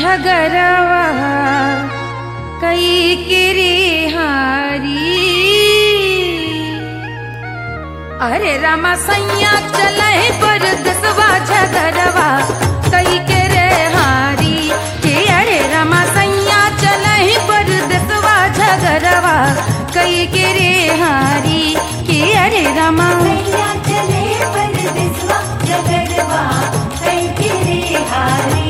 झगरवा कई किरी हारी। अरे रामा सैया चले परदेसवा झगरवा कई के रे हारी के। अरे रामा सैया चले परदेसवा झगरवा कई के रे हारी के। अरे रामा सैया चले परदेसवा झगरवा कई के रे हारी।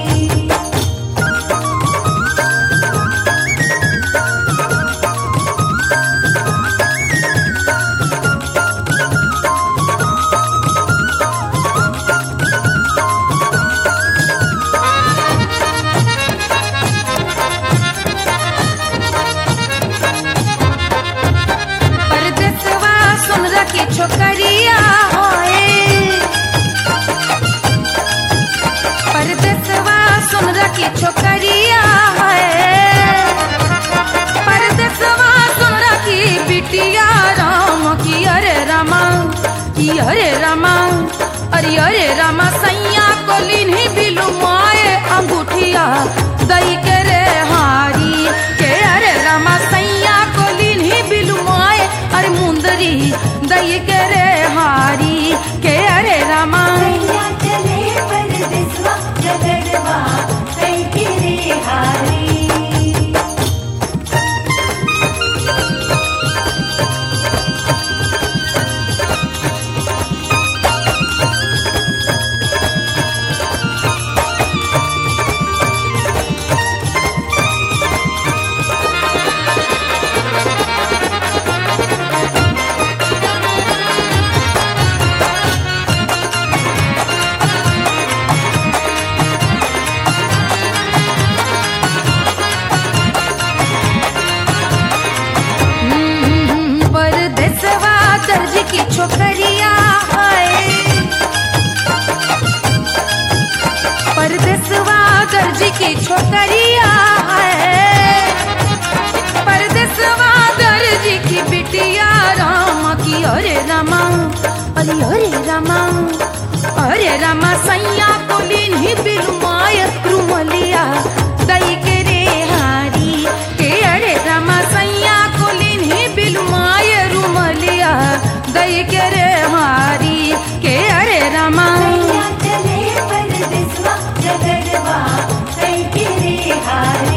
परदेसवा सुन रखी छोकरिया होए। परदेसवा सुन रखी छोकरिया है। परदेसवा सुन रखी बिटिया राम की। अरे रामा की अरे रामा अरे रामा सैया को लिन्ही बिलु माए अंगूठिया दई के रे हारी के। अरे रामा सैया को लिन्ही बिलु माए अरे मुंदरी दई के रे हारी के। अरे रामा सैया चले परदेसवा झगरवा कई के रे हारी। परदेसवा दर्ज की छोकरिया है। परदेसवा दर्ज की छोकरिया है। परदेसवा दर्ज की बिटिया राम की। अरे रामा अरे रामा अरे रामा सैया को लिन्ही बिलुमाय रुमलिया दई के रे हारी के। अरे रामा सैया को लिन्ही बिलुमाय रुमलिया दई के रे हारी के। अरे रामा सैया चले परदेसवा झगरवा कई के रे हारी।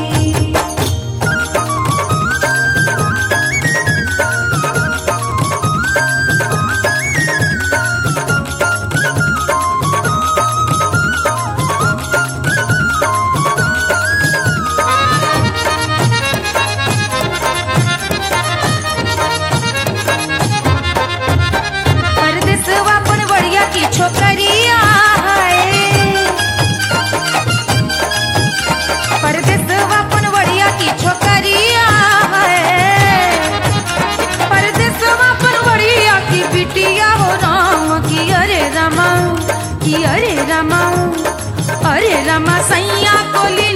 परदेसवा पण बढ़िया की छोकरिया है। परदेसवा पण बढ़िया की छोकरिया है। परदेसवा पण बढ़िया की बिटिया हो राम की। अरे रामा की अरे रामा सैया को